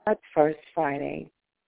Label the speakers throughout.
Speaker 1: First Friday.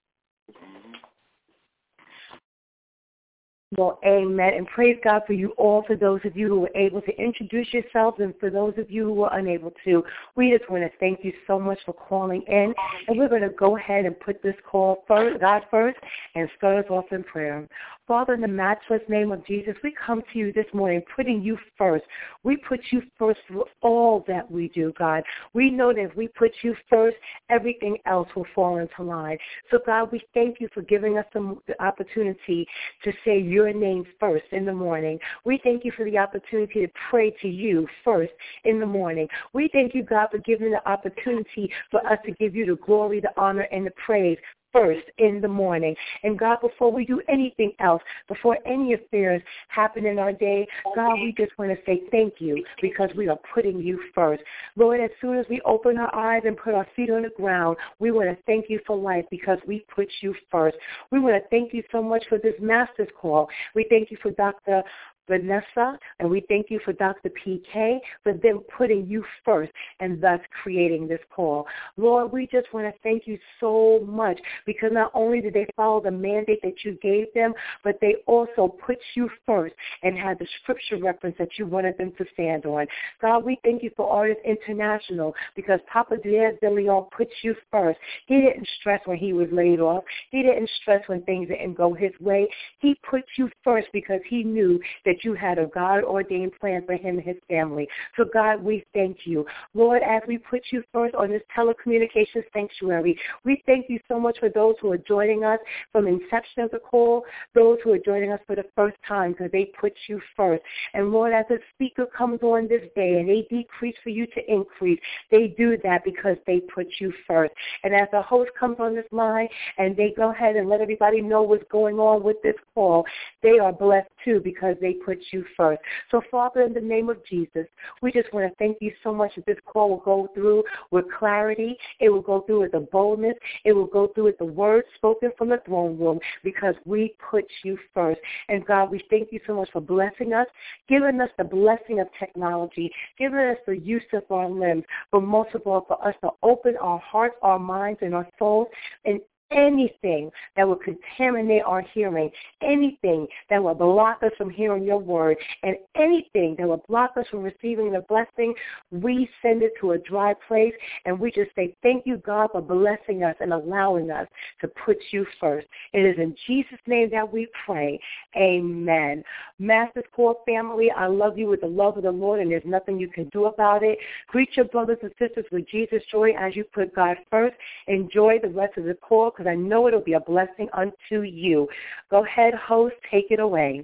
Speaker 1: Well, amen. And praise God for you all, for those of you who were able to introduce yourselves and for those of you who were unable to. We just want to thank you so much for calling in. And we're going to go ahead and put this call first, God first, and start us off in prayer. Father, in the matchless name of Jesus, we come to you this morning putting you first. We put you first for all that we do, God. We know that if we put you first, everything else will fall into line. So, God, we thank you for giving us the opportunity to say your name first in the morning. We thank you for the opportunity to pray to you first in the morning. We thank you, God, for giving the opportunity for us to give you the glory, the honor, and the praise first in the morning. And God, before we do anything else, before any affairs happen in our day, God, we just want to say thank you because we are putting you first. Lord, as soon as we open our eyes and put our feet on the ground, we want to thank you for life because we put you first. We want to thank you so much for this master's call. We thank you for Dr. Vanessa, and we thank you for Dr. PK for them putting you first and thus creating this call. Lord, we just want to thank you so much because not only did they follow the mandate that you gave them, but they also put you first and had the scripture reference that you wanted them to stand on. God, we thank you for Artists International because Papa Diaz de Leon put you first. He didn't stress when he was laid off. He didn't stress when things didn't go his way. He put you first because he knew that you had a God-ordained plan for him and his family. So, God, we thank you. Lord, as we put you first on this telecommunications sanctuary, we thank you so much for those who are joining us from inception of the call, those who are joining us for the first time because they put you first. And, Lord, as a speaker comes on this day and they decrease for you to increase, they do that because they put you first. And as a host comes on this line and they go ahead and let everybody know what's going on with this call, they are blessed too because they put you first. So, Father, in the name of Jesus, we just want to thank you so much that this call will go through with clarity. It will go through with the boldness. It will go through with the words spoken from the throne room because we put you first. And, God, we thank you so much for blessing us, giving us the blessing of technology, giving us the use of our limbs, but most of all for us to open our hearts, our minds, and our souls and anything that will contaminate our hearing, anything that will block us from hearing your word, and anything that will block us from receiving the blessing, we send it to a dry place, and we just say, thank you, God, for blessing us and allowing us to put you first. It is in Jesus' name that we pray. Amen. Master's Core family, I love you with the love of the Lord, and there's nothing you can do about it. Greet your brothers and sisters with Jesus' joy as you put God first. Enjoy the rest of the call, because I know it'll be a blessing unto you. Go ahead, host, take it away.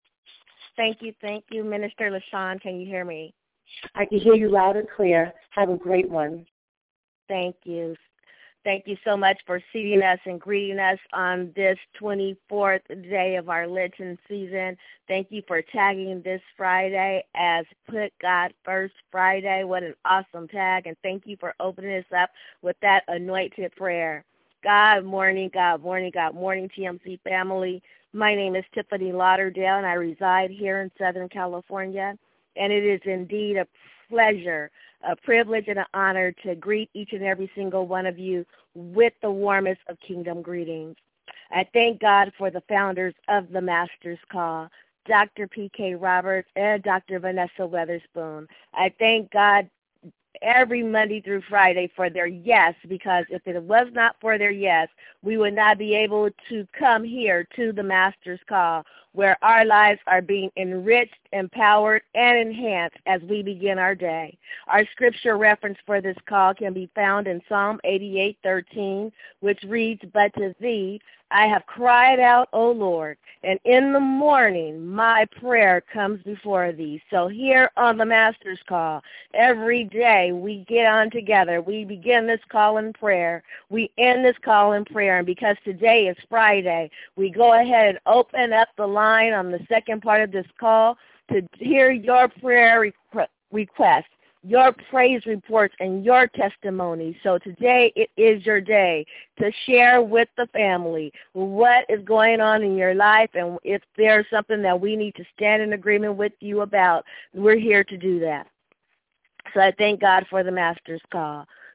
Speaker 2: Thank you, Minister LaShawn. Can you hear me?
Speaker 1: I can hear you loud and clear. Have a great one.
Speaker 2: Thank you. Thank you so much for seating us and greeting us on this 24th day of our Lenten season. Thank you for tagging this Friday as Put God First Friday. What an awesome tag. And thank you for opening us up with that anointed prayer. God morning, God morning, God morning, TMC family. My name is Tiffany Lauderdale, and I reside here in Southern California. And it is indeed a pleasure, a privilege, and an honor to greet each and every single one of you with the warmest of kingdom greetings. I thank God for the founders of the Master's Call, Dr. P.K. Roberts and Dr. Vanessa Weatherspoon. I thank God every Monday through Friday for their yes, because if it was not for their yes, we would not be able to come here to the Master's Call, where our lives are being enriched, empowered, and enhanced as we begin our day. Our scripture reference for this call can be found in Psalm 88:13, which reads, "But to thee I have cried out, O Lord, and in the morning my prayer comes before thee." So here on the Master's Call, every day we get on together. We begin this call in prayer. We end this call in prayer. And because today is Friday, we go ahead and open up the line on the second part of this call to hear your prayer requests, your praise reports, and your testimony. So today it is your day to share with the family what is going on in your life, and if there's something that we need to stand in agreement with you about, we're here to do that. So I thank God for the Master's Call.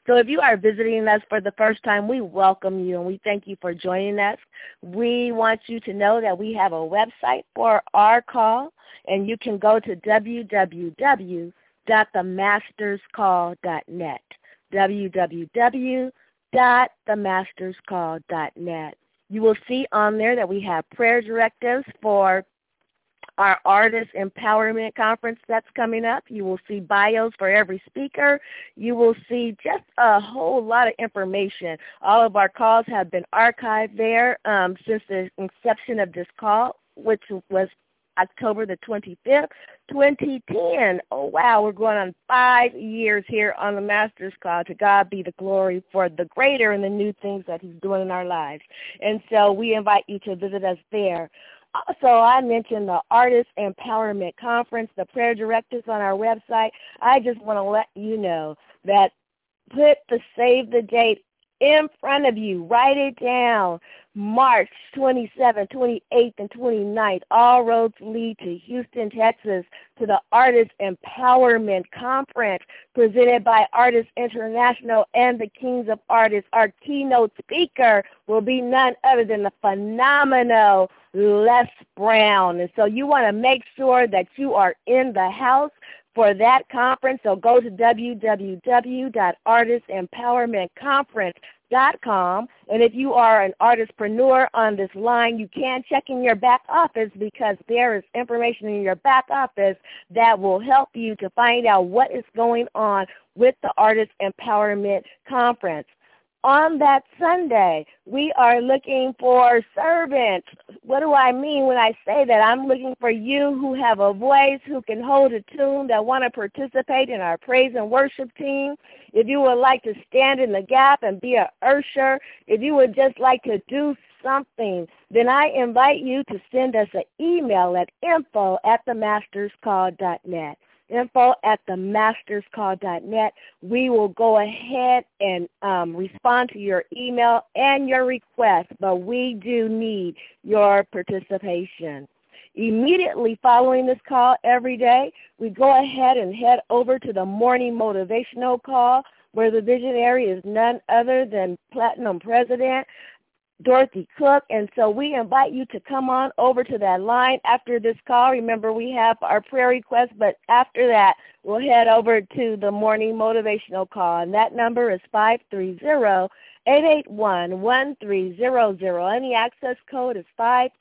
Speaker 2: So if you are visiting us for the first time, we welcome you and we thank you for joining us. We want you to know that we have a website for our call, and you can go to www.themasterscall.net, www.themasterscall.net. You will see on there that we have prayer directives for our Artist Empowerment Conference that's coming up. You will see bios for every speaker. You will see just a whole lot of information. All of our calls have been archived there since the inception of this call, which was October the 25th, 2010. Oh, wow, we're going on 5 years here on the Master's Call. To God be the glory for the greater and the new things that he's doing in our lives. And so we invite you to visit us there. Also, I mentioned the Artist Empowerment Conference, the prayer directives on our website. I just want to let you know that put the save the date in front of you. Write it down. March 27th, 28th, and 29th. All roads lead to Houston, Texas, to the Artist Empowerment Conference presented by Artists International and the Kings of Artists. Our keynote speaker will be none other than the phenomenal Les Brown. And so you want to make sure that you are in the house for that conference. So go to www.artistempowermentconference.com. And if you are an artistpreneur on this line, you can check in your back office, because there is information in your back office that will help you to find out what is going on with the Artist Empowerment Conference. On that Sunday, we are looking for servants. What do I mean when I say that? I'm looking for you who have a voice, who can hold a tune, that want to participate in our praise and worship team. If you would like to stand in the gap and be an usher, if you would just like to do something, then I invite you to send us an email at info@themasterscall.net. info@themasterscall.net. We will go ahead and respond to your email and your request, but we do need your participation. Immediately following this call every day, we go ahead and head over to the morning motivational call, where the visionary is none other than Platinum President Dorothy Cook. And so we invite you to come on over to that line after this call. Remember, we have our prayer request, but after that, we'll head over to the morning motivational call. And that number is 530-881-1300. And the access code is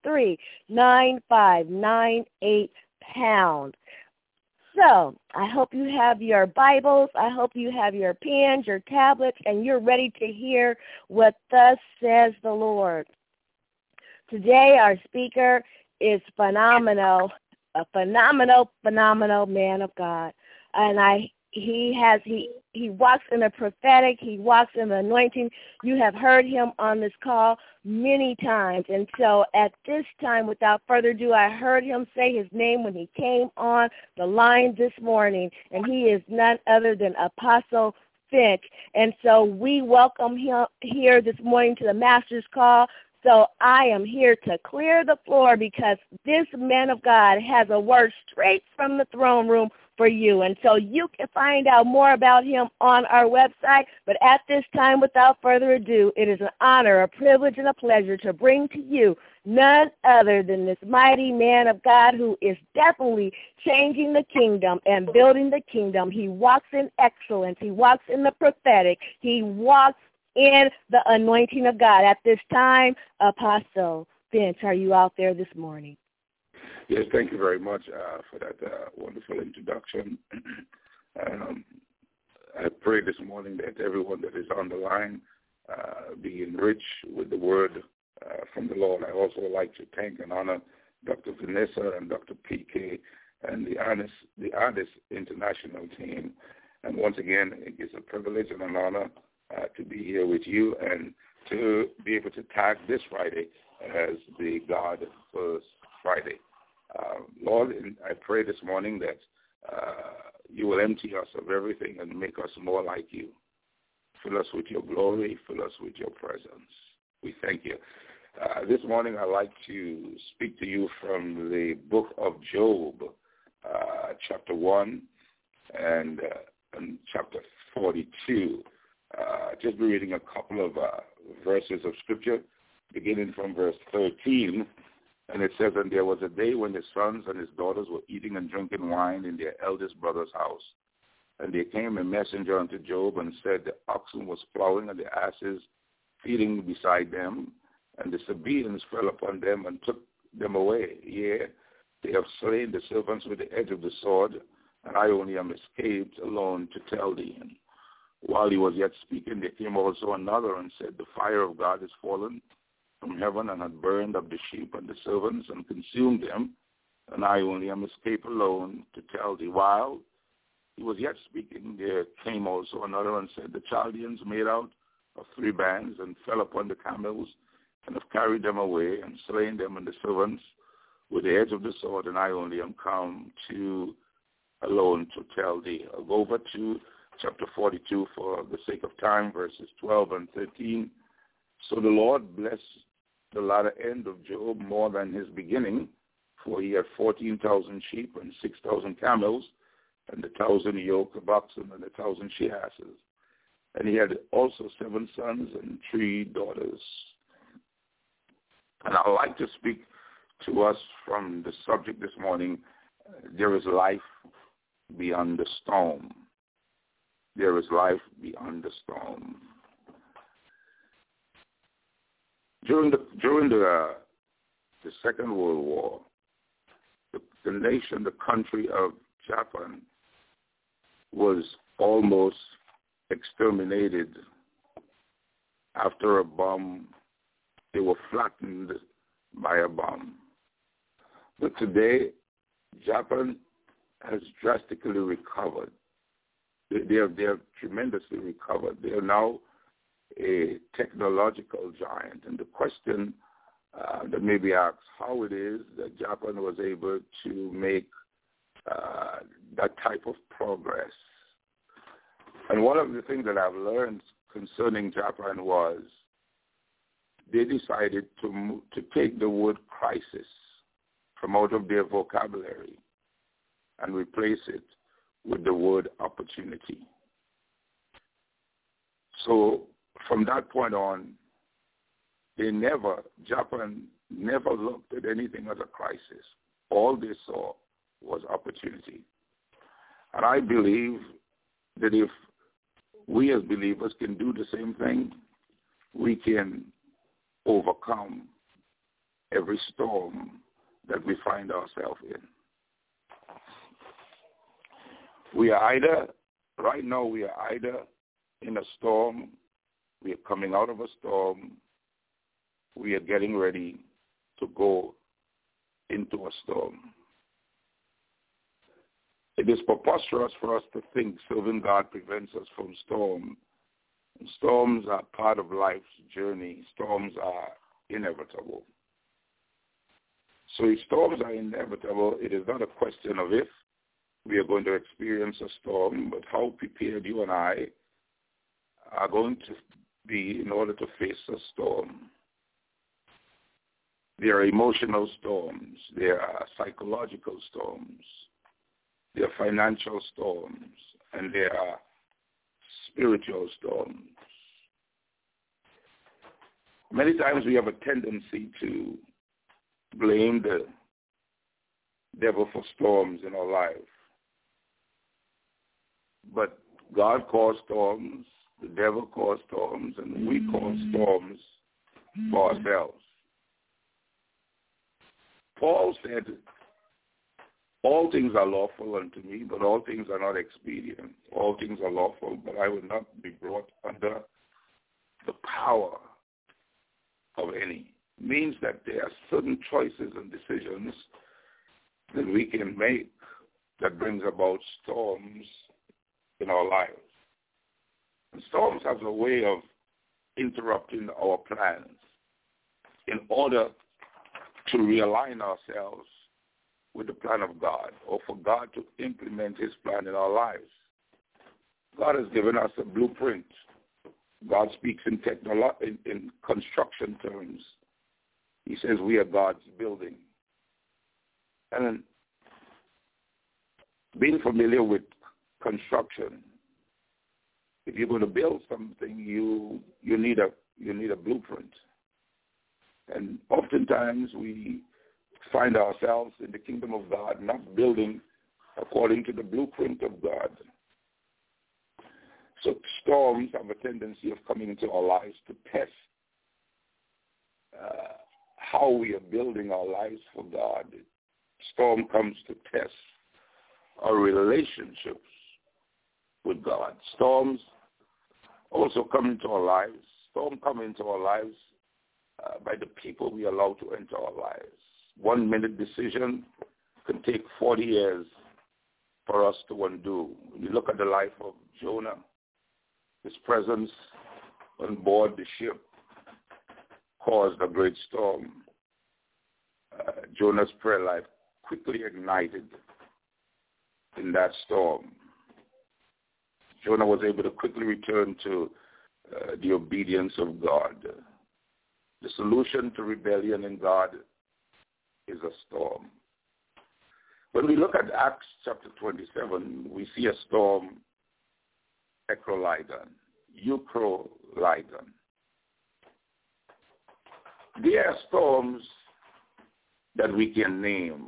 Speaker 2: 539598#. So I hope you have your Bibles, I hope you have your pens, your tablets, and you're ready to hear what thus says the Lord. Today our speaker is phenomenal, a phenomenal man of God. And he walks in the prophetic, he walks in the anointing. You have heard him on this call many times. And so at this time, without further ado, I heard him say his name when he came on the line this morning, and he is none other than Apostle Finch. And so we welcome him here this morning to the Master's Call. So I am here to clear the floor, because this man of God has a word straight from the throne room for you. And so you can find out more about him on our website. But at this time, without further ado, it is an honor, a privilege, and a pleasure to bring to you none other than this mighty man of God, who is definitely changing the kingdom and building the kingdom. He walks in excellence. He walks in the prophetic. He walks in the anointing of God. At this time, Apostle Finch, are you out there this morning?
Speaker 3: Yes, thank you very much for that wonderful introduction. I pray this morning that everyone that is on the line be enriched with the word from the Lord. I also would like to thank and honor Dr. Vanessa and Dr. PK and the Artist International team. And once again, it is a privilege and an honor to be here with you and to be able to tag this Friday as the God First Friday. Lord, I pray this morning that you will empty us of everything and make us more like you. Fill us with your glory. Fill us with your presence. We thank you. This morning I'd like to speak to you from the book of Job, chapter 1 and chapter 42. just be reading a couple of verses of Scripture, beginning from verse 13. And it says, "And there was a day when his sons and his daughters were eating and drinking wine in their eldest brother's house. And there came a messenger unto Job and said, the oxen was plowing and the asses feeding beside them, and the Sabaeans fell upon them and took them away. Yea, they have slain the servants with the edge of the sword, and I only am escaped alone to tell thee." And while he was yet speaking, there came also another and said, "The fire of God is fallen from heaven and had burned up the sheep and the servants and consumed them, and I only am escaped alone to tell thee." While he was yet speaking, there came also another and said, "The Chaldeans made out of 3 bands and fell upon the camels and have carried them away and slain them and the servants with the edge of the sword, and I only am come to alone to tell thee." I'll go over to chapter 42 for the sake of time, verses 12 and 13. "So the Lord blessed the latter end of Job more than his beginning, for he had 14,000 sheep and 6,000 camels, and 1,000 yoke of oxen and 1,000 she-asses. And he had also 7 sons and 3 daughters." And I'd like to speak to us from the subject this morning, there is life beyond the storm. There is life beyond the storm. During the Second World War, the nation, the country of Japan was almost exterminated after a bomb. They were flattened by a bomb. But today, Japan has drastically recovered. They have tremendously recovered. They are now a technological giant. And the question that may be asked, how it is that Japan was able to make that type of progress. And one of the things that I've learned concerning Japan was they decided to take the word crisis from out of their vocabulary and replace it with the word opportunity. So from that point on, Japan never looked at anything as a crisis. All they saw was opportunity. And I believe that if we as believers can do the same thing, we can overcome every storm that we find ourselves in. Right now we are either in a storm, we are coming out of a storm, we are getting ready to go into a storm. It is preposterous for us to think serving God prevents us from storm. Storms are part of life's journey. Storms are inevitable. So if storms are inevitable, it is not a question of if we are going to experience a storm, but how prepared you and I are going to be in order to face a storm. There are emotional storms. There are psychological storms. There are financial storms. And there are spiritual storms. Many times we have a tendency to blame the devil for storms in our life. But God caused storms, the devil caused storms, and we cause storms for ourselves. Paul said, all things are lawful unto me, but all things are not expedient. All things are lawful, but I will not be brought under the power of any. Means that there are certain choices and decisions that we can make that brings about storms in our lives. And storms have a way of interrupting our plans in order to realign ourselves with the plan of God, or for God to implement his plan in our lives. God has given us a blueprint. God speaks in construction terms. He says we are God's building. And being familiar with construction, If you're going to build something, you need a blueprint. And oftentimes we find ourselves in the kingdom of God not building according to the blueprint of God. So storms have a tendency of coming into our lives to test how we are building our lives for God. Storm comes to test our relationships with God. Storms also come into our lives. Storms come into our lives by the people we allow to enter our lives. 1 minute decision can take 40 years for us to undo. When you look at the life of Jonah, his presence on board the ship caused a great storm. Jonah's prayer life quickly ignited in that storm. Jonah was able to quickly return to the obedience of God. The solution to rebellion in God is a storm. When we look at Acts chapter 27, we see a storm, Ecrolydon. There are storms that we can name.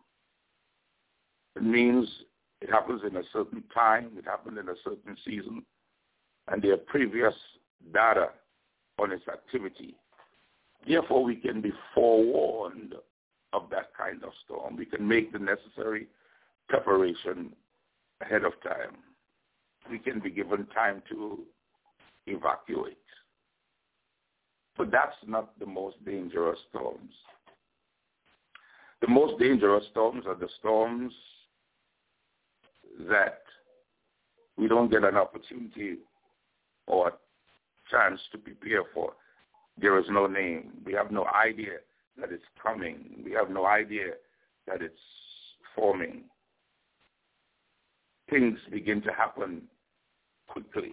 Speaker 3: It means it happens in a certain time, it happened in a certain season, and there are previous data on its activity. Therefore, we can be forewarned of that kind of storm. We can make the necessary preparation ahead of time. We can be given time to evacuate. But that's not the most dangerous storms. The most dangerous storms are the storms that we don't get an opportunity or chance to prepare for. There is no name. We have no idea that it's coming. We have no idea that it's forming. Things begin to happen quickly.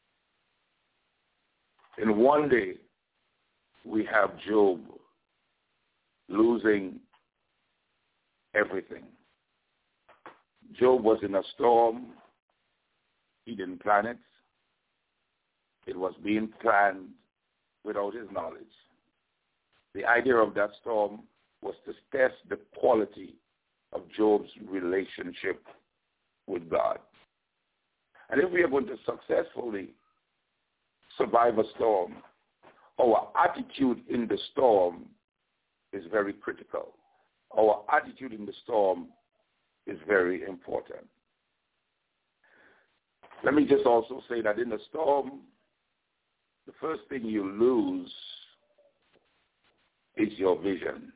Speaker 3: In one day, we have Job losing everything. Job was in a storm. He didn't plan it. It was being planned without his knowledge. The idea of that storm was to test the quality of Job's relationship with God. And if we are going to successfully survive a storm, our attitude in the storm is very critical. Our attitude in the storm is very important. Let me just also say that in the storm, the first thing you lose is your vision.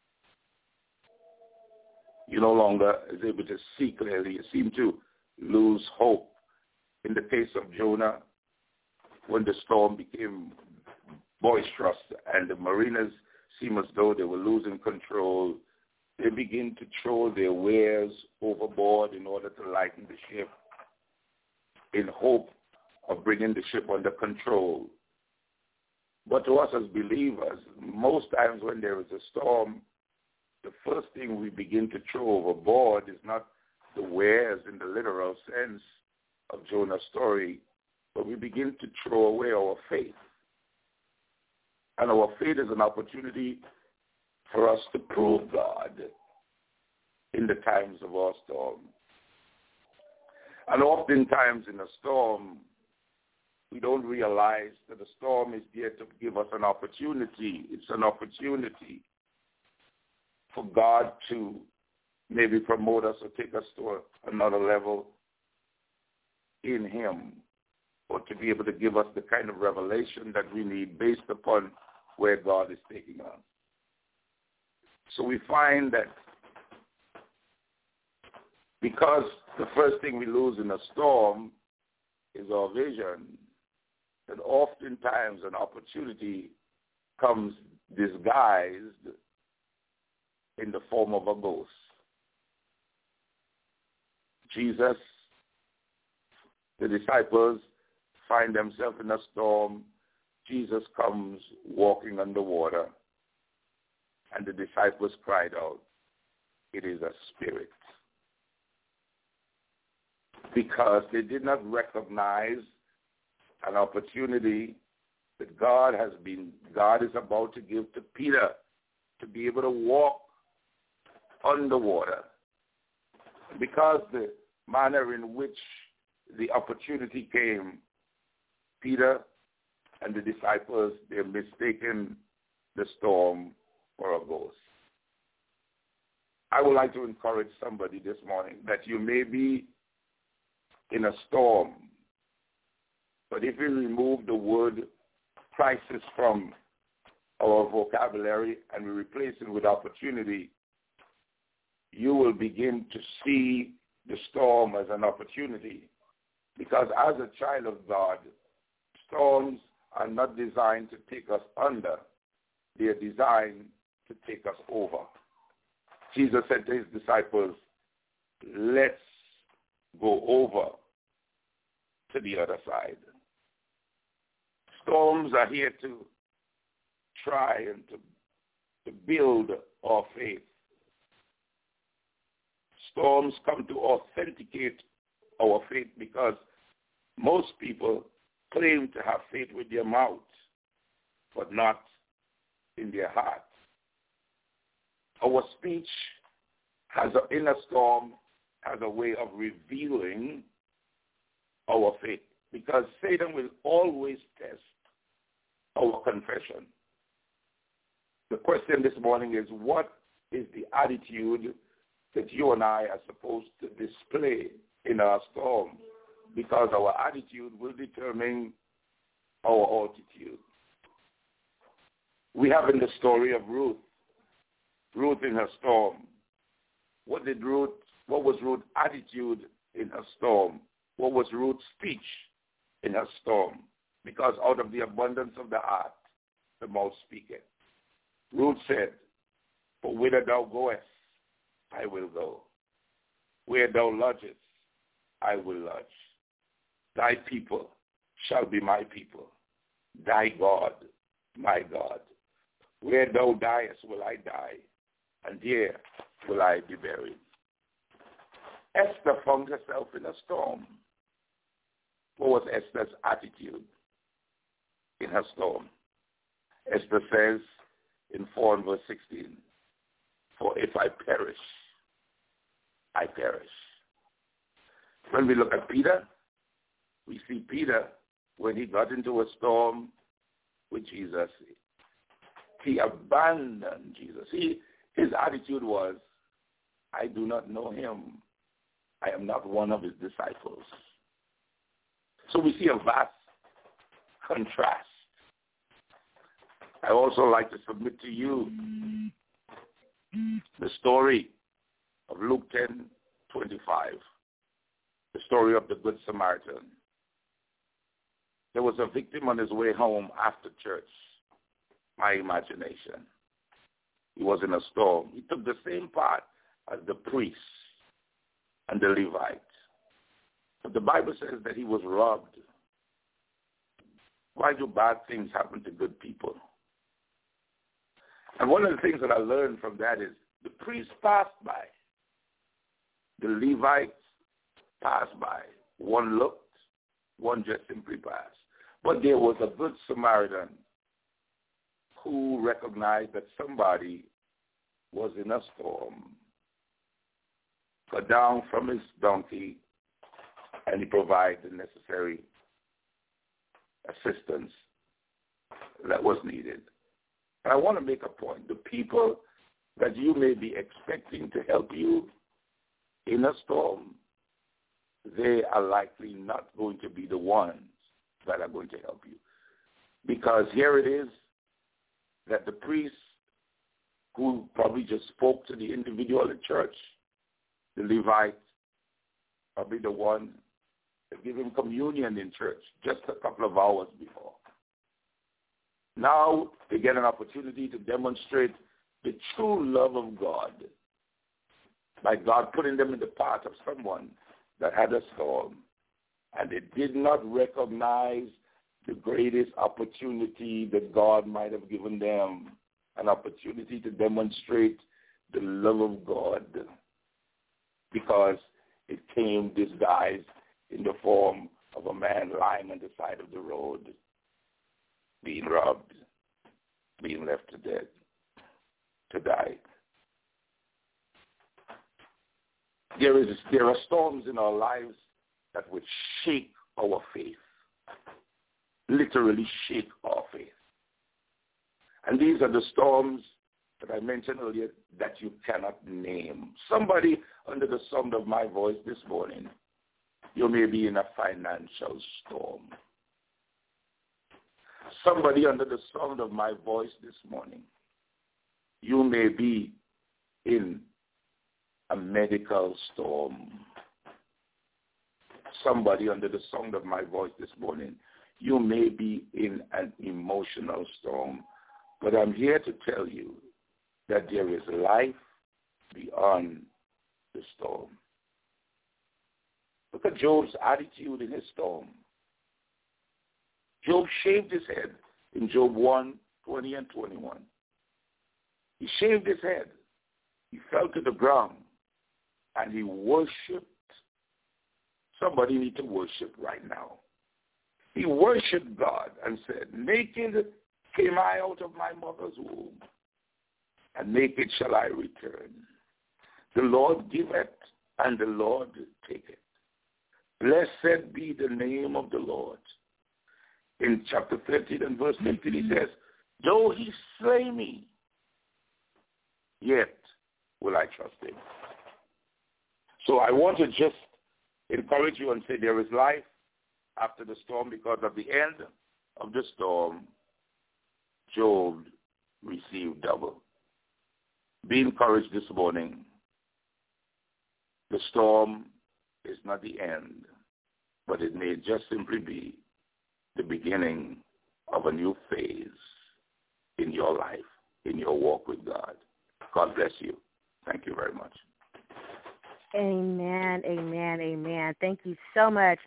Speaker 3: You no longer is able to see clearly. You seem to lose hope. In the case of Jonah, when the storm became boisterous and the mariners seemed as though they were losing control, they begin to throw their wares overboard in order to lighten the ship in hope of bringing the ship under control. But to us as believers, most times when there is a storm, the first thing we begin to throw overboard is not the wares in the literal sense of Jonah's story, but we begin to throw away our faith. And our faith is an opportunity for us to prove God in the times of our storm. And oftentimes in a storm, we don't realize that the storm is there to give us an opportunity. It's an opportunity for God to maybe promote us or take us to another level in him, or to be able to give us the kind of revelation that we need based upon where God is taking us. So we find that because the first thing we lose in a storm is our vision, that oftentimes an opportunity comes disguised in the form of a ghost. Jesus, the disciples find themselves in a storm. Jesus comes walking on the water, and the disciples cried out, "It is a spirit." Because they did not recognize an opportunity that God is about to give to Peter to be able to walk on the water. Because the manner in which the opportunity came, Peter and the disciples, they're mistaken the storm for a ghost. I would like to encourage somebody this morning that you may be in a storm, but if we remove the word crisis from our vocabulary and we replace it with opportunity, you will begin to see the storm as an opportunity. Because as a child of God, storms are not designed to take us under. They are designed to take us over. Jesus said to his disciples, let's go over to the other side. Storms are here to try and to build our faith. Storms come to authenticate our faith because most people claim to have faith with their mouth, but not in their heart. Our speech in a storm has a way of revealing our faith because Satan will always test our confession. The question this morning is, what is the attitude that you and I are supposed to display in our storm? Because our attitude will determine our altitude. We have in the story of Ruth in her storm. What was Ruth's attitude in her storm? What was Ruth's speech in her storm? Because out of the abundance of the heart, the mouth speaketh. Ruth said, for whither thou goest, I will go. Where thou lodgest, I will lodge. Thy people shall be my people. Thy God, my God. Where thou diest will I die, and there will I be buried. Esther found herself in a storm. What was Esther's attitude in her storm? Esther says in 4 and verse 16, for if I perish, I perish. When we look at Peter, we see Peter, when he got into a storm with Jesus, he abandoned Jesus. His attitude was, I do not know him. I am not one of his disciples. So we see a vast contrast. I also like to submit to you the story of Luke 10:25, the story of the Good Samaritan. There was a victim on his way home after church. My imagination. He was in a storm. He took the same part as the priests and the Levites. But the Bible says that he was robbed. Why do bad things happen to good people? And one of the things that I learned from that is the priests passed by. The Levites passed by. One looked, one just simply passed. But there was a good Samaritan who recognized that somebody was in a storm, got down from his donkey, and he provided the necessary assistance that was needed. And I want to make a point. The people that you may be expecting to help you in a storm, they are likely not going to be the ones that are going to help you. Because here it is that the priest who probably just spoke to the individual in church, the Levite, probably the one that gave him communion in church just a couple of hours before. Now they get an opportunity to demonstrate the true love of God by God putting them in the path of someone that had a storm, and they did not recognize the greatest opportunity that God might have given them, an opportunity to demonstrate the love of God, because it came disguised in the form of a man lying on the side of the road, being robbed, being left to dead, to die. There are storms in our lives that would shake our faith, literally shake our faith. And these are the storms that I mentioned earlier that you cannot name. Somebody under the sound of my voice this morning, you may be in a financial storm. Somebody under the sound of my voice this morning, you may be in a medical storm. Somebody under the sound of my voice this morning, you may be in an emotional storm. But I'm here to tell you that there is life beyond the storm. Look at Job's attitude in his storm. Job shaved his head in Job 1, 20 and 21. He shaved his head. He fell to the ground and he worshipped. Somebody need to worship right now. He worshipped God and said, naked came I out of my mother's womb, and naked shall I return. The Lord giveth, and the Lord taketh. Blessed be the name of the Lord. In chapter 13 and verse 15 he says, though he slay me, yet will I trust him. So I want to just encourage you and say there is life after the storm, because at the end of the storm, Job received double. Be encouraged this morning. The storm is not the end, but it may just simply be the beginning of a new phase in your life, in your walk with God. God bless you. Thank you very much.
Speaker 2: Amen, amen, amen. Thank you so much,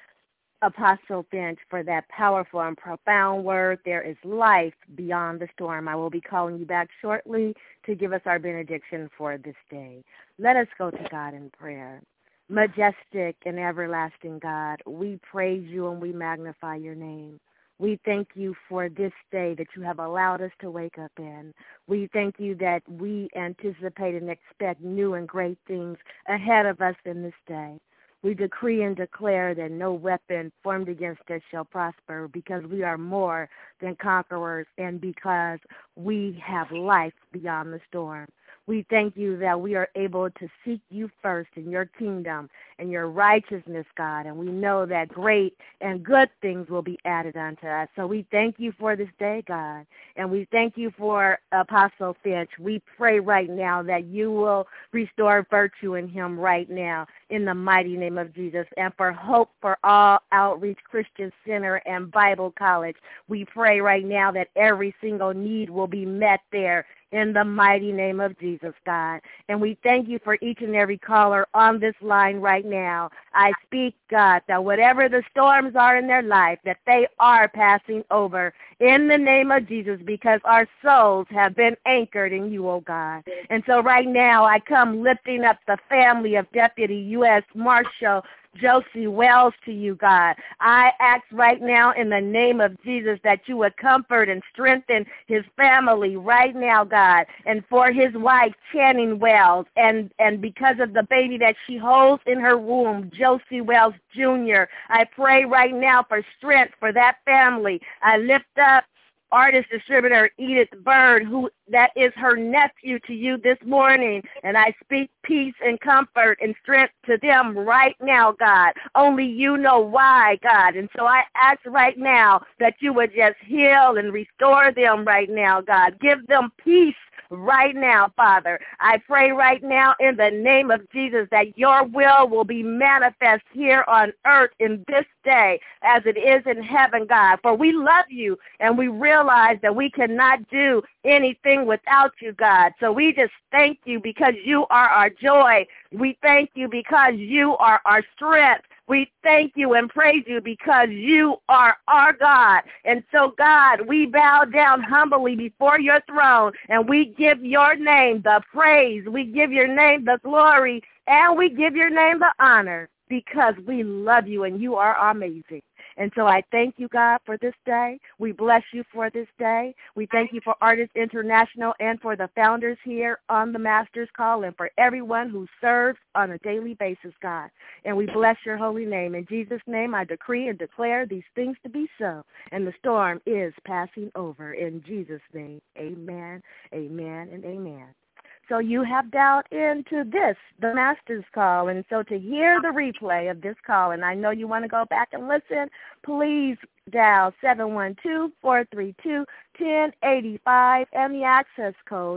Speaker 2: Apostle Finch, for that powerful and profound word. There is life beyond the storm. I will be calling you back shortly to give us our benediction for this day. Let us go to God in prayer. Majestic and everlasting God, we praise you and we magnify your name. We thank you for this day that you have allowed us to wake up in. We thank you that we anticipate and expect new and great things ahead of us in this day. We decree and declare that no weapon formed against us shall prosper, because we are more than conquerors and because we have life beyond the storm. We thank you that we are able to seek you first in your kingdom and your righteousness, God, and we know that great and good things will be added unto us. So we thank you for this day, God, and we thank you for Apostle Finch. We pray right now that you will restore virtue in him right now in the mighty name of Jesus, and for Hope for All Outreach Christian Center and Bible College. We pray right now that every single need will be met there in the mighty name of Jesus, God. And we thank you for each and every caller on this line right now. I speak, God, that whatever the storms are in their life, that they are passing over in the name of Jesus, because our souls have been anchored in you, oh God. And so right now I come lifting up the family of Deputy U.S. Marshal Josie Wells to you, God. I ask right now in the name of Jesus that you would comfort and strengthen his family right now, God, and for his wife, Channing Wells, and because of the baby that she holds in her womb, Josie Wells Jr., I pray right now for strength for that family. I lift up artist distributor Edith Bird, who that is her nephew, to you this morning, and I speak peace and comfort and strength to them right now, God. Only you know why, God, and so I ask right now that you would just heal and restore them right now, God. Give them peace right now, Father. I pray right now in the name of Jesus that your will be manifest here on earth in this day as it is in heaven, God. For we love you and we realize that we cannot do anything without you, God. So we just thank you because you are our joy. We thank you because you are our strength. We thank you and praise you because you are our God. And so, God, we bow down humbly before your throne, and we give your name the praise. We give your name the glory, and we give your name the honor. because we love you and you are amazing. And so I thank you, God, for this day. We bless you for this day. We thank you for Artists International and for the founders here on the Master's Call and for everyone who serves on a daily basis, God. And we bless your holy name. In Jesus' name, I decree and declare these things to be so. And the storm is passing over. In Jesus' name, amen, amen, and amen. So you have dialed into this, the Master's Call. And so to hear the replay of this call, and I know you want to go back and listen, please dial 712-432-1085 and the access code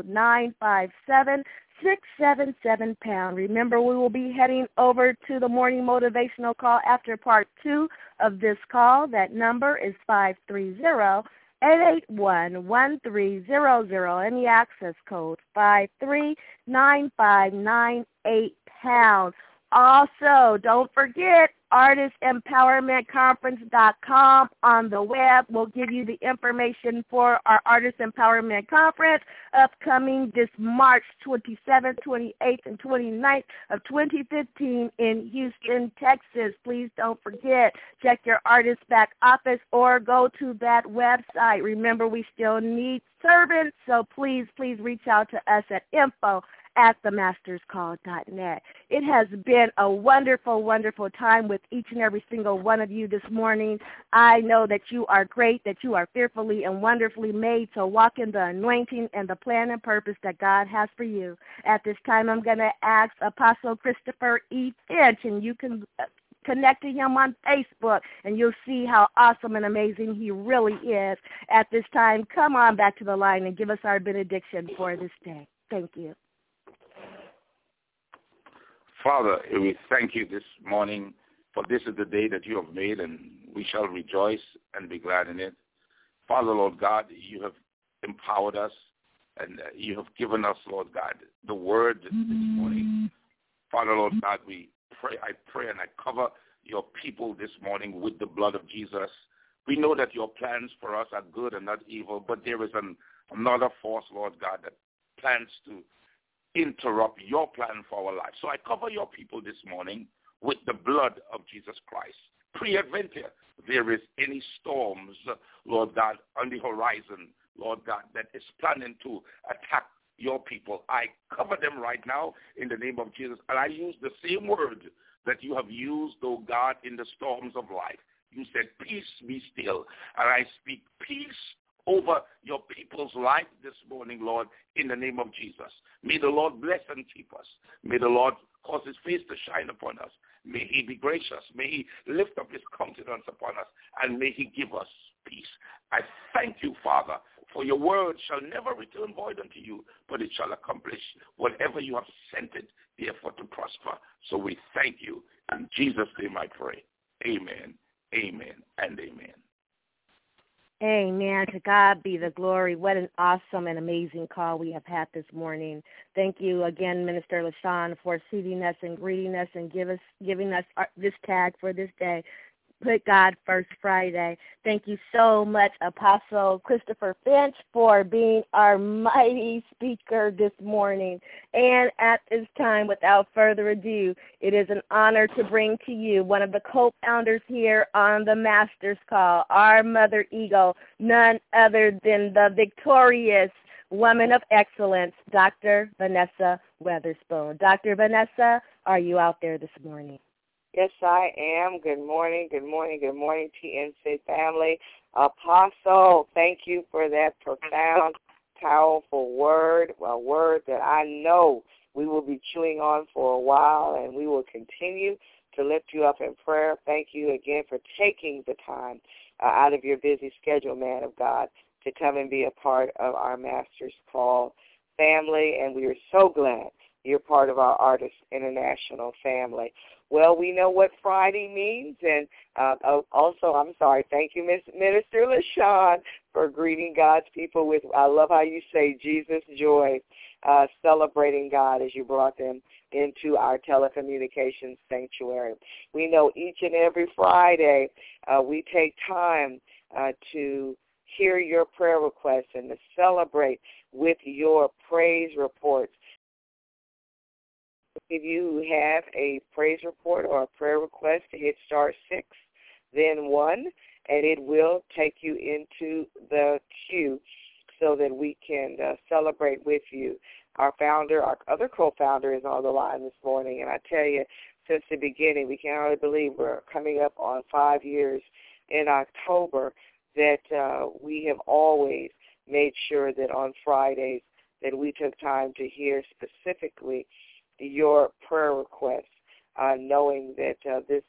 Speaker 2: 957-677#. Remember, we will be heading over to the morning motivational call after part 2 of this call. That number is 530-881-1300 and the access code 539598#. Also, don't forget ArtistEmpowermentConference.com on the web will give you the information for our Artist Empowerment Conference upcoming this March 27th, 28th, and 29th of 2015 in Houston, Texas. Please don't forget, check your Artist Back Office or go to that website. Remember, we still need servants, so please reach out to us at info@themasterscall.net. It has been a wonderful, wonderful time with each and every single one of you this morning. I know that you are great, that you are fearfully and wonderfully made to walk in the anointing and the plan and purpose that God has for you. At this time, I'm going to ask Apostle Christopher E. Finch, and you can connect to him on Facebook, and you'll see how awesome and amazing he really is. At this time, come on back to the line and give us our benediction for this day. Thank you.
Speaker 3: Father, we thank you this morning, for this is the day that you have made, and we shall rejoice and be glad in it. Father, Lord God, you have empowered us, and you have given us, Lord God, the word this morning. Father, Lord God, I pray and I cover your people this morning with the blood of Jesus. We know that your plans for us are good and not evil, but there is another force, Lord God, that plans to interrupt your plan for our lives. So I cover your people this morning with the blood of Jesus Christ. Pre-adventure, there is any storms, Lord God, on the horizon, Lord God, that is planning to attack your people. I cover them right now in the name of Jesus. And I use the same word that you have used, oh God, in the storms of life. You said, peace be still. And I speak peace over your people's life this morning, Lord, in the name of Jesus. May the Lord bless and keep us. May the Lord cause his face to shine upon us. May he be gracious. May he lift up his countenance upon us. And may he give us peace. I thank you, Father, for your word shall never return void unto you, but it shall accomplish whatever you have sent it, therefore, to prosper. So we thank you. In Jesus' name I pray. Amen, amen, and amen.
Speaker 2: Amen. To God be the glory. What an awesome and amazing call we have had this morning. Thank you again, Minister LaShawn, for seating us and greeting us and giving us this tag for this day. Put God First Friday. Thank you so much, Apostle Christopher Finch, for being our mighty speaker this morning. And at this time, without further ado, it is an honor to bring to you one of the co-founders here on the Master's Call, our Mother Eagle, none other than the victorious woman of excellence, Dr. Vanessa Weatherspoon. Dr. Vanessa, are you out there this morning?
Speaker 4: Yes, I am. Good morning, TNC family. Apostle, thank you for that profound, powerful word, a word that I know we will be chewing on for a while, and we will continue to lift you up in prayer. Thank you again for taking the time out of your busy schedule, man of God, to come and be a part of our Master's Call family, and we are so glad you're part of our Artists International family. Well, we know what Friday means, and also, I'm sorry, thank you, Minister LaShawn, for greeting God's people with, I love how you say, Jesus joy, celebrating God as you brought them into our telecommunications sanctuary. We know each and every Friday we take time to hear your prayer requests and to celebrate with your praise reports. If you have a praise report or a prayer request, to hit star 6, then 1, and it will take you into the queue so that we can celebrate with you. Our founder, our other co-founder, is on the line this morning, and I tell you, since the beginning, we can hardly believe we're coming up on 5 years in October that we have always made sure that on Fridays that we took time to hear specifically your prayer requests, knowing that this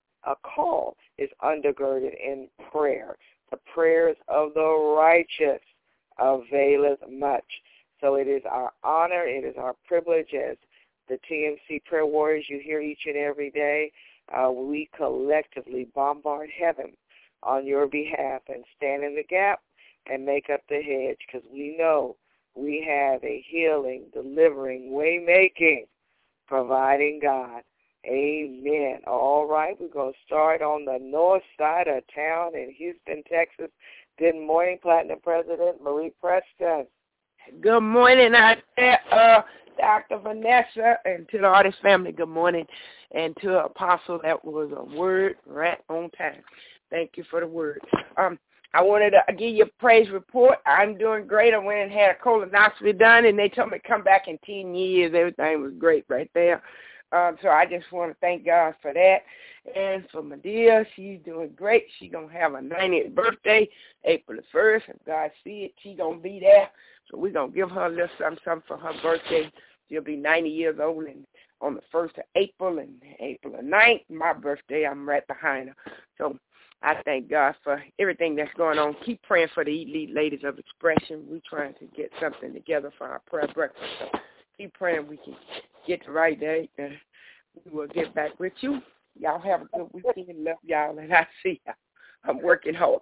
Speaker 4: call is undergirded in prayer. The prayers of the righteous availeth much. So it is our honor, it is our privilege as the TMC Prayer Warriors you hear each and every day. We collectively bombard heaven on your behalf and stand in the gap and make up the hedge, because we know we have a healing, delivering, way-making, providing God. Amen. All right, we're going to start on the north side of town in Houston, Texas. Good morning, Platinum President Marie Preston.
Speaker 5: Good morning out there, Dr. Vanessa, and to the artist family, good morning. And to Apostle, that was a word right on time. Thank you for the word. I wanted to give you a praise report. I'm doing great. I went and had a colonoscopy done, and they told me to come back in 10 years. Everything was great right there. So I just want to thank God for that. And for Medea, she's doing great. She's going to have a 90th birthday, April the 1st. If God see it, she's going to be there. So we're going to give her a little something for her birthday. She'll be 90 years old and on the 1st of April, and April the 9th, my birthday, I'm right behind her. So I thank God for everything that's going on. Keep praying for the elite ladies of expression. We're trying to get something together for our prayer breakfast. So keep praying we can get the right date, and we will get back with you. Y'all have a good weekend. Love y'all, and I see y'all. I'm working hard.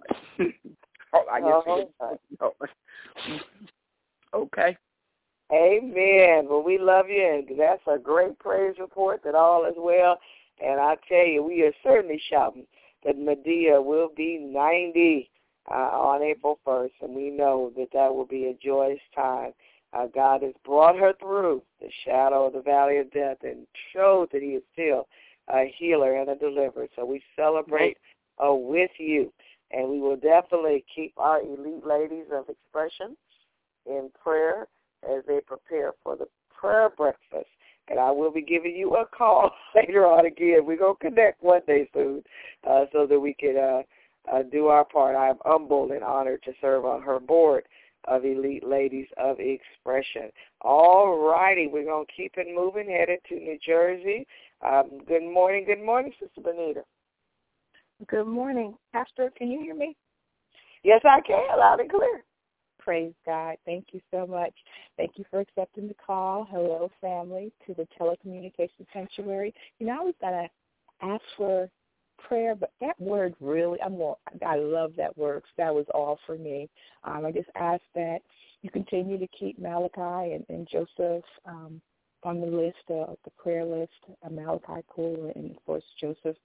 Speaker 5: Okay.
Speaker 4: Amen. Well, we love you, and that's a great praise report that all is well. And I tell you, we are certainly shouting that Medea will be 90 on April 1st, and we know that that will be a joyous time. God has brought her through the shadow of the valley of death and showed that he is still a healer and a deliverer. So we celebrate with you, and we will definitely keep our elite ladies of expression in prayer as they prepare for the prayer breakfast. And I will be giving you a call later on again. We're going to connect one day soon so that we can do our part. I am humbled and honored to serve on her board of elite ladies of expression. All righty, we're going to keep it moving, headed to New Jersey. Good morning, Sister Benita.
Speaker 6: Good morning. Pastor, can you hear me?
Speaker 4: Yes, I can, loud and clear.
Speaker 6: Praise God. Thank you so much. Thank you for accepting the call. Hello, family, to the Telecommunications Sanctuary. You know, I was going to ask for prayer, but that word really, I love that word. That was all for me. I just ask that you continue to keep Malachi and Joseph on the list, the prayer list, Malachi, Cole, and, of course, Joseph.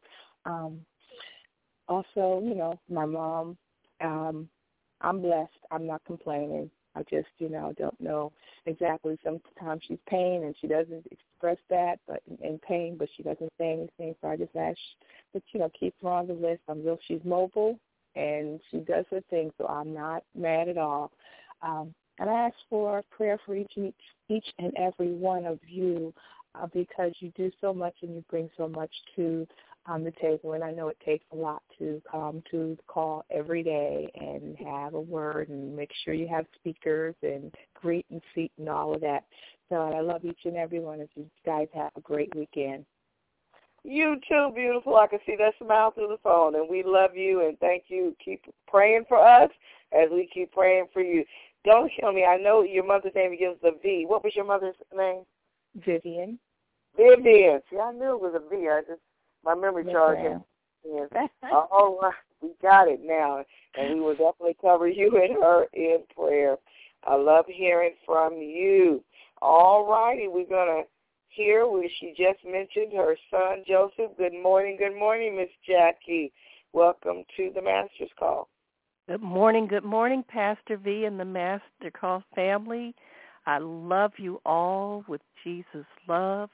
Speaker 6: Also, you know, my mom, I'm blessed. I'm not complaining. I just, don't know exactly. Sometimes she's pain and she doesn't express that, but in pain, but she doesn't say anything. So I just ask that, keep her on the list. She's mobile and she does her thing, so I'm not mad at all. And I ask for prayer for each and every one of you because you do so much and you bring so much to the table, and I know it takes a lot to come to the call every day and have a word and make sure you have speakers and greet and seat and all of that. So I love each and every one of you guys. Have a great weekend.
Speaker 4: You too, beautiful. I can see that smile through the phone, and we love you and thank you. Keep praying for us as we keep praying for you. Don't kill me. I know your mother's name begins with a V. What was your mother's name?
Speaker 6: Vivian.
Speaker 4: Vivian. See, I knew it was a V. My memory charge. All right, we got it now, and we will definitely cover you and her in prayer. I love hearing from you. All righty, we're going to hear what she just mentioned, her son, Joseph. Good morning, Miss Jackie. Welcome to the Master's Call.
Speaker 7: Good morning, Pastor V and the Master Call family. I love you all with Jesus' love.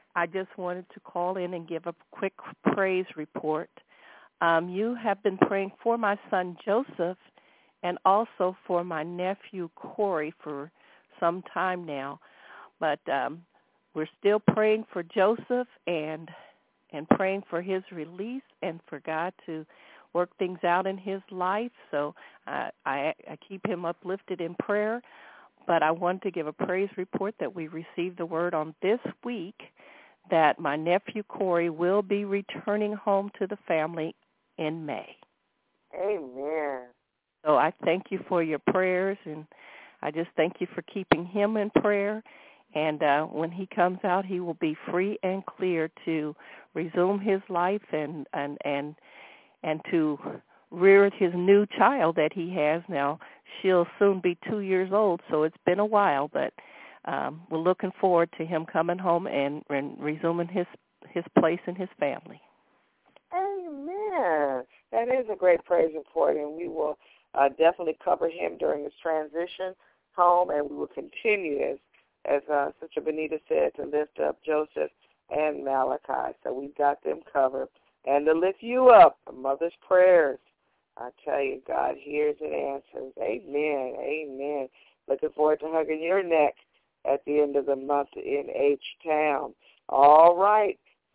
Speaker 7: I just wanted to call in and give a quick praise report. You have been praying for my son Joseph and also for my nephew Corey for some time now. But we're still praying for Joseph and praying for his release and for God to work things out in his life. So I keep him uplifted in prayer. But I want to give a praise report that we received the word on this week that my nephew Corey will be returning home to the family in May.
Speaker 4: Amen.
Speaker 7: So I thank you for your prayers, and I just thank you for keeping him in prayer. And when he comes out, he will be free and clear to resume his life and to rear his new child that he has now. She'll soon be 2 years old, so it's been a while, but we're looking forward to him coming home and resuming his place in his family.
Speaker 4: Amen. That is a great praise report, and we will definitely cover him during his transition home, and we will continue, as Sister Benita said, to lift up Joseph and Malachi. So we've got them covered. And to lift you up, a mother's prayers. I tell you, God hears and answers. Amen. Amen. Looking forward to hugging your neck at the end of the month in H-Town. All right,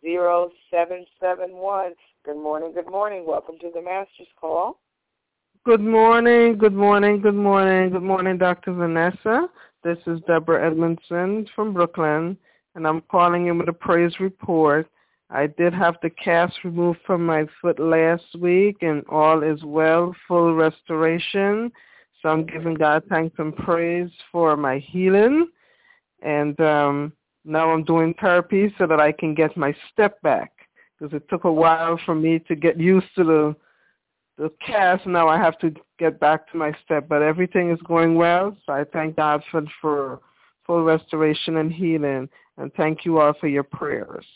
Speaker 4: 0771. Good morning, good morning. Welcome to the Master's Call.
Speaker 8: Good morning, good morning, good morning. Good morning, Dr. Vanessa. This is Deborah Edmondson from Brooklyn, and I'm calling in with a praise report. I did have the cast removed from my foot last week, and all is well, full restoration. So I'm giving God thanks and praise for my healing. And now I'm doing therapy so that I can get my step back, because it took a while for me to get used to the cast. Now I have to get back to my step, but everything is going well. So I thank God for full restoration and healing, and thank you all for your prayers.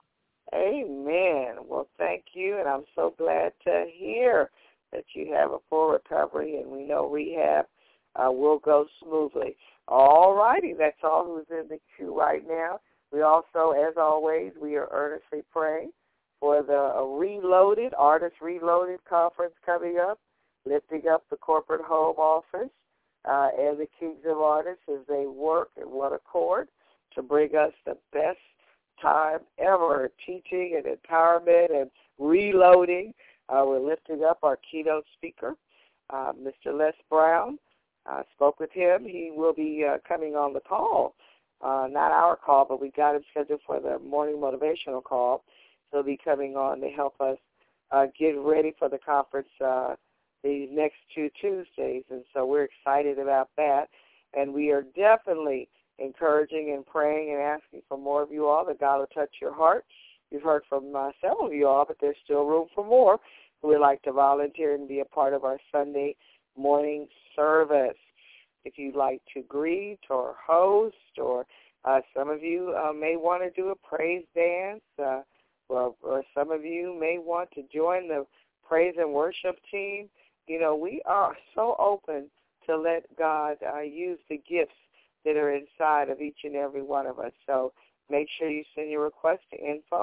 Speaker 4: Amen. Well, thank you, and I'm so glad to hear that you have a full recovery, and we know rehab will go smoothly. All righty, that's all who's in the queue right now. We also, as always, we are earnestly praying for the Artists Reloaded conference coming up, lifting up the corporate home office and the Kings of Artists as they work in one accord to bring us the best time ever, teaching and empowerment and reloading. We're lifting up our keynote speaker, Mr. Les Brown. I spoke with him. He will be coming on the call, not our call, but we got him scheduled for the morning motivational call. He'll be coming on to help us get ready for the conference these next 2 Tuesdays, and so we're excited about that. And we are definitely encouraging and praying and asking for more of you all, that God will touch your heart. You've heard from several of you all, but there's still room for more who would like to volunteer and be a part of our Sunday morning service. If you'd like to greet or host, or some of you may want to do a praise dance, or some of you may want to join the praise and worship team. You know, we are so open to let God use the gifts that are inside of each and every one of us. So make sure you send your request to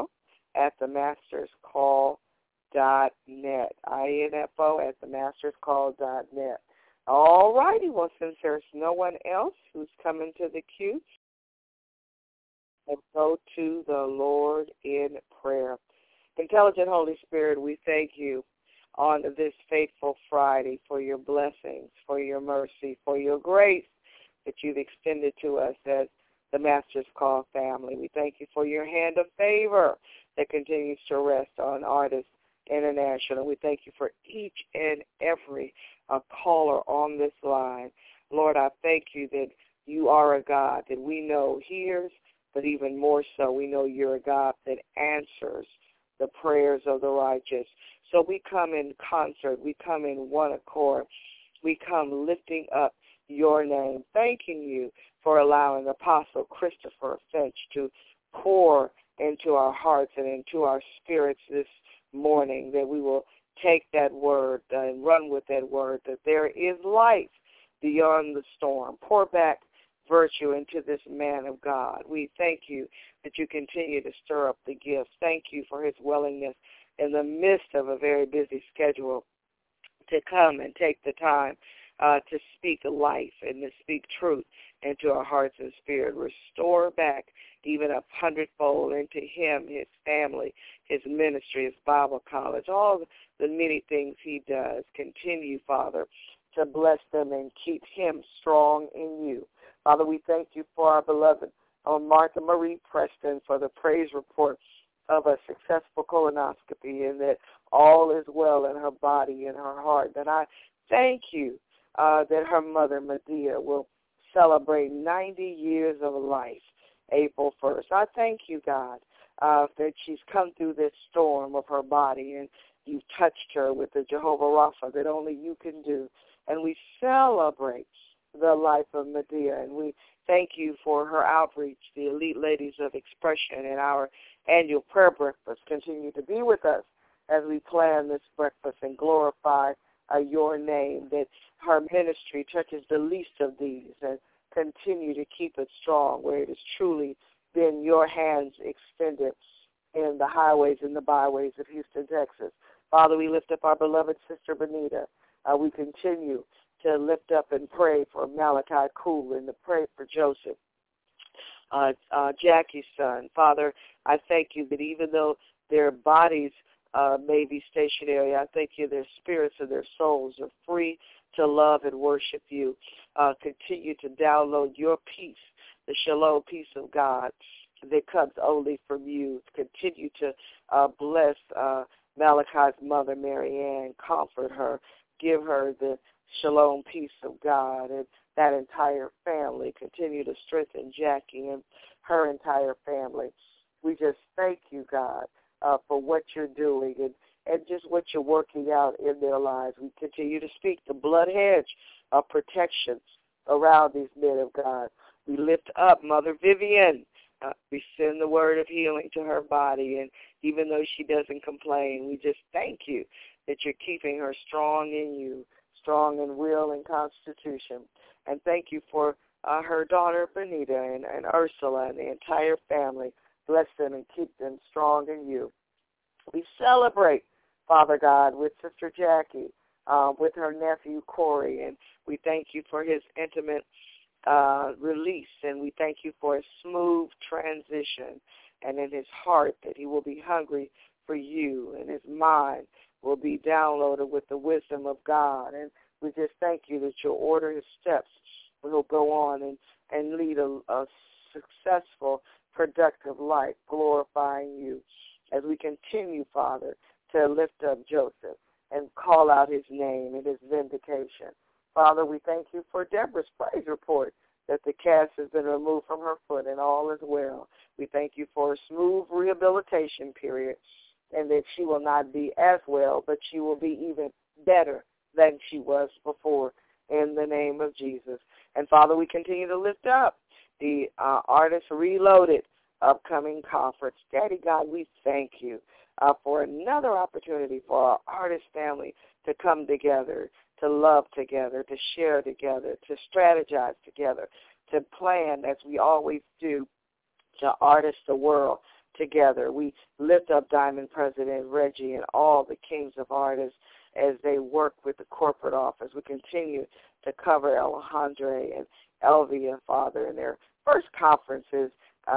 Speaker 4: info@themasterscall.net, info@themasterscall.net. All righty. Well, since there's no one else who's coming to the queue, let's go to the Lord in prayer. Intelligent Holy Spirit, we thank you on this faithful Friday for your blessings, for your mercy, for your grace that you've extended to us as the Master's Call family. We thank you for your hand of favor that continues to rest on Artists International. We thank you for each and every caller on this line. Lord, I thank you that you are a God that we know hears, but even more so, we know you're a God that answers the prayers of the righteous. So we come in concert. We come in one accord. We come lifting up your name, thanking you for allowing Apostle Christopher Finch to pour into our hearts and into our spirits this morning, that we will take that word and run with that word, that there is life beyond the storm. Pour back virtue into this man of God. We thank you that you continue to stir up the gifts. Thank you for his willingness in the midst of a very busy schedule to come and take the time to speak life and to speak truth into our hearts and spirit. Restore back even 100-fold into him, his family, his ministry, his Bible college, all the many things he does. Continue, Father, to bless them and keep him strong in you. Father, we thank you for our beloved Martha Marie Preston for the praise report of a successful colonoscopy and that all is well in her body and her heart. And I thank you that her mother, Medea, will celebrate 90 years of life April 1st. I thank you, God, that she's come through this storm of her body and you've touched her with the Jehovah Rapha that only you can do. And we celebrate the life of Medea, and we thank you for her outreach. The Elite Ladies of Expression and our annual prayer breakfast continue to be with us as we plan this breakfast and glorify your name, that her ministry touches the least of these and continue to keep it strong where it has truly been your hands extended in the highways and the byways of Houston, Texas. Father, we lift up our beloved sister Benita. We continue to lift up and pray for Malachi Cool and to pray for Joseph, Jackie's son. Father, I thank you that even though their bodies may be stationary, I thank you their spirits and their souls are free to love and worship you. Continue to download your peace, the shalom peace of God that comes only from you. Continue to bless Malachi's mother, Mary Ann. Comfort her. Give her the shalom peace of God and that entire family. Continue to strengthen Jackie and her entire family. We just thank you, God, for what you're doing and just what you're working out in their lives. We continue to speak the blood hedge of protection around these men of God. We lift up Mother Vivian. We send the word of healing to her body, and even though she doesn't complain, we just thank you that you're keeping her strong in you, strong in will and constitution. And thank you for her daughter, Benita, and Ursula, and the entire family. Bless them and keep them strong in you. We celebrate, Father God, with Sister Jackie, with her nephew, Corey, and we thank you for his intimate release, and we thank you for a smooth transition, and in his heart that he will be hungry for you, and his mind will be downloaded with the wisdom of God. And we just thank you that you'll order his steps. He'll go on and lead a successful, productive life, glorifying you. As we continue, Father, to lift up Joseph and call out his name and his vindication. Father, we thank you for Deborah's praise report, that the cast has been removed from her foot and all is well. We thank you for a smooth rehabilitation period, and that she will not be as well, but she will be even better than she was before, in the name of Jesus. And, Father, we continue to lift up the Artists Reloaded upcoming conference. Daddy God, we thank you for another opportunity for our artist family to come together, to love together, to share together, to strategize together, to plan, as we always do, to artist the world together. We lift up Diamond President Reggie and all the kings of artists as they work with the corporate office. We continue to cover Alejandro and Elvia, Father, in their first conferences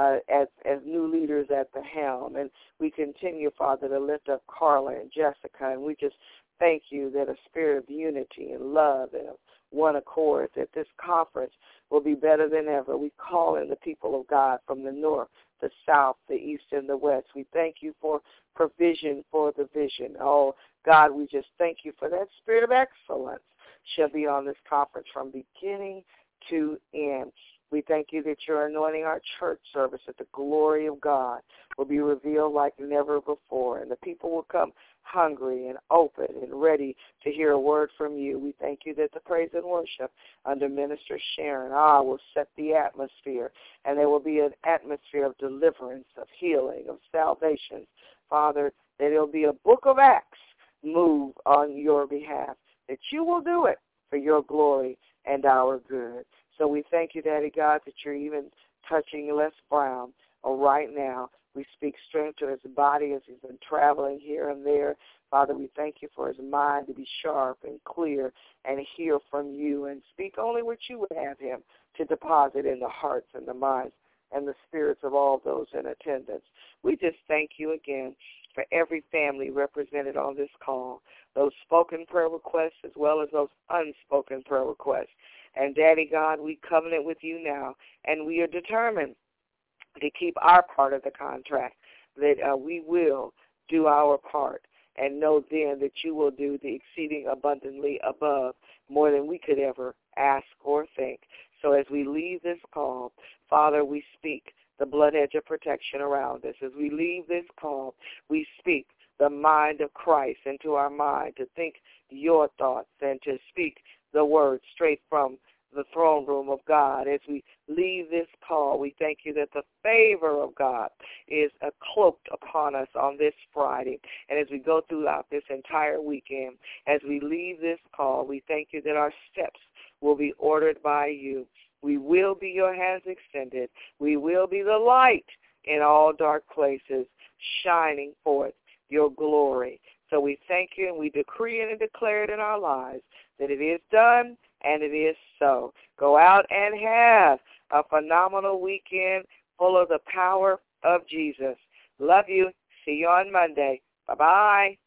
Speaker 4: as new leaders at the helm. And we continue, Father, to lift up Carla and Jessica, and we just thank you that a spirit of unity and love and one accord, that this conference will be better than ever. We call in the people of God from the north, the south, the east, and the west. We thank you for provision for the vision. Oh, God, we just thank you for that spirit of excellence shall be on this conference from beginning to end. We thank you that you're anointing our church service, that the glory of God will be revealed like never before, and the people will come hungry and open and ready to hear a word from you. We thank you that the praise and worship under Minister Sharon will set the atmosphere, and there will be an atmosphere of deliverance, of healing, of salvation. Father, that it will be a book of Acts move on your behalf, that you will do it for your glory and our good. So we thank you, Daddy God, that you're even touching Les Brown right now. We speak strength to his body as he's been traveling here and there. Father, we thank you for his mind to be sharp and clear and hear from you and speak only what you would have him to deposit in the hearts and the minds and the spirits of all those in attendance. We just thank you again for every family represented on this call, those spoken prayer requests as well as those unspoken prayer requests. And, Daddy God, we covenant with you now, and we are determined to keep our part of the contract, that we will do our part and know then that you will do the exceeding abundantly above more than we could ever ask or think. So as we leave this call, Father, we speak the blood edge of protection around us. As we leave this call, we speak the mind of Christ into our mind, to think your thoughts and to speak the word straight from the throne room of God. As we leave this call, we thank you that the favor of God is cloaked upon us on this Friday. And as we go throughout this entire weekend, as we leave this call, we thank you that our steps will be ordered by you. We will be your hands extended. We will be the light in all dark places, shining forth your glory. So we thank you, and we decree it and declare it in our lives that it is done and it is so. Go out and have a phenomenal weekend full of the power of Jesus. Love you. See you on Monday. Bye-bye.